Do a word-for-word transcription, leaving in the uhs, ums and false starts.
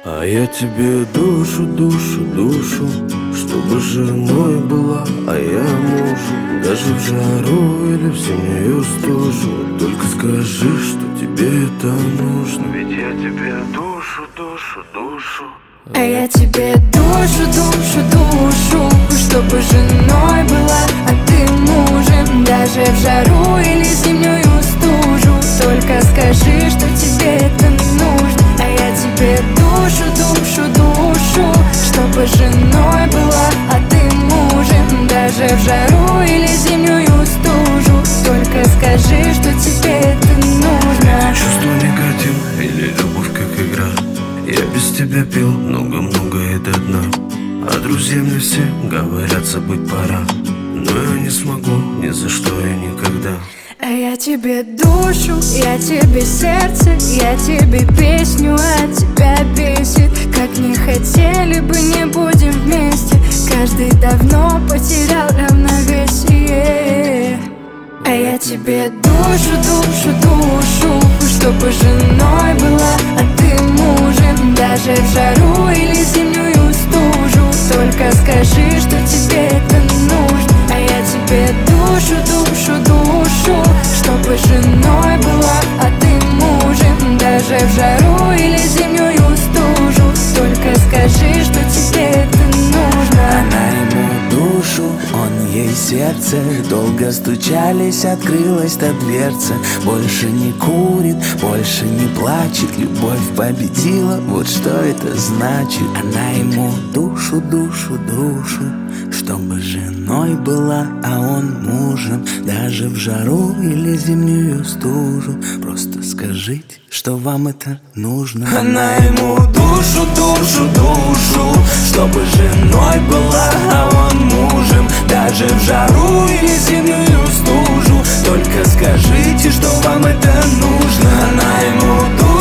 А я тебе душу, душу, душу, чтобы женой была, а я мужем. Даже в жару или в зимнюю стужу, только скажи, что тебе это нужно. Ведь я тебе душу, душу, душу. А я тебе душу, душу, душу, чтобы женой была, а ты мужем. Даже в жару или зимнюю стужу, только скажи, что тебе это нужно. А я тебе душу, душу, душу, чтобы женой была, а ты мужем. Даже в жару или зимнюю стужу, только скажи, что тебе это нужно. Чувство никотин или любовь как игра. Я без тебя пил много-много и до дна. А друзья мне все говорят, забыть пора, но я не смогу ни за что и никогда. А я тебе душу, я тебе сердце, я тебе песню, а тебя бесит. Как не хотели бы, не будем вместе. Каждый давно потерял равновесие. А я тебе душу, душу, душу, чтобы женой была, а ты мужем. Даже в жару или зимнюю стужу, только скажи, что тебе это нужно. А я тебе душу, душу, душу, чтобы женой была, а ты мужем. Даже в жару или зимнюю стужу, только скажи, что тебе это нужно. Она ему душу, он ей сердце. Долго стучались, открылась та дверца. Больше не курит, больше не плачет. Любовь победила, вот что это значит. Она ему душу, душу, душу, чтобы женой была, а он мужем. Даже в жару или зимнюю стужу, просто скажите, что вам это нужно. Она ему душу, душу, душу, чтобы женой была, а он мужем. Даже в жару или зимнюю стужу, только скажите, что вам это нужно. Она ему душу,